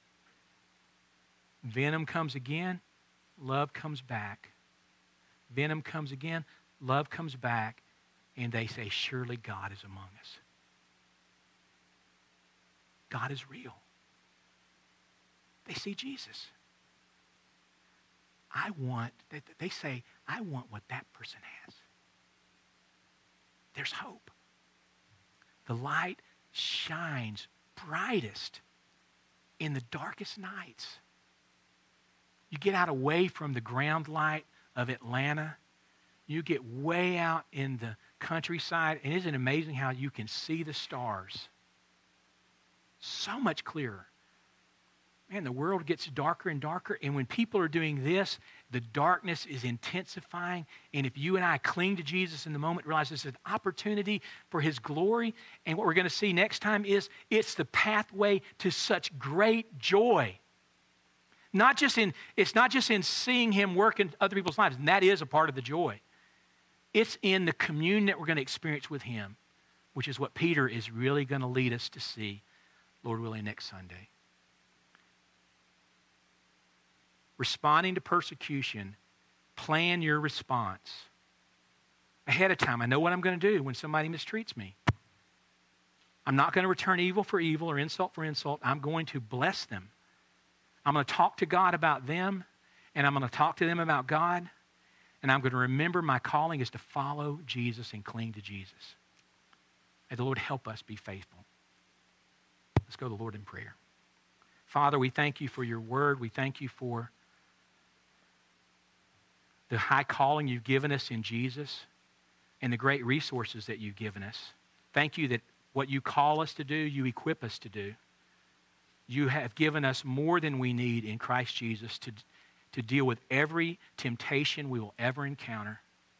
Venom comes again, love comes back. Venom comes again, love comes back, and they say, surely God is among us. God is real. They see Jesus. They say, I want what that person has. There's hope. The light shines brightest in the darkest nights. You get out away from the ground light of Atlanta. You get way out in the countryside, and isn't it amazing how you can see the stars so much clearer? Man, the world gets darker and darker, and when people are doing this, the darkness is intensifying. And if you and I cling to Jesus in the moment, realize this is an opportunity for His glory, and what we're going to see next time is it's the pathway to such great joy. It's not just in seeing Him work in other people's lives, and that is a part of the joy. It's in the communion that we're going to experience with Him, which is what Peter is really going to lead us to see, Lord willing, next Sunday. Responding to persecution, plan your response ahead of time. I know what I'm going to do when somebody mistreats me. I'm not going to return evil for evil or insult for insult. I'm going to bless them. I'm going to talk to God about them, and I'm going to talk to them about God, and I'm going to remember my calling is to follow Jesus and cling to Jesus. May the Lord help us be faithful. Let's go to the Lord in prayer. Father, we thank you for your word. We thank you for the high calling you've given us in Jesus and the great resources that you've given us. Thank you that what you call us to do, you equip us to do. You have given us more than we need in Christ Jesus to deal with every temptation we will ever encounter.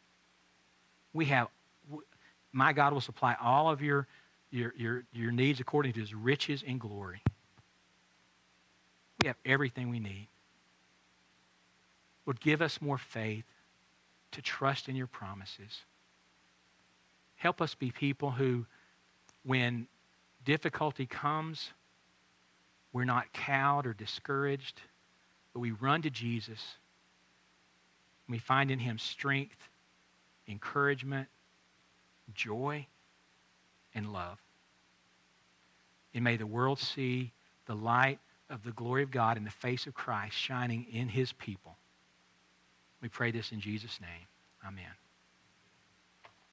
My God will supply all of your needs according to His riches and glory. We have everything we need. Lord, give us more faith to trust in your promises. Help us be people who, when difficulty comes, we're not cowed or discouraged, but we run to Jesus. And we find in Him strength, encouragement, joy, and love. And may the world see the light of the glory of God in the face of Christ shining in His people. We pray this in Jesus' name. Amen.